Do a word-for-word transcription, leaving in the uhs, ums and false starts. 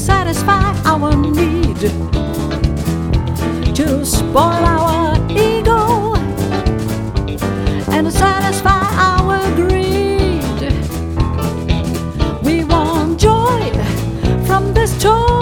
satisfy our need, to spoil our ego and to satisfy our greed. We want joy from this toy.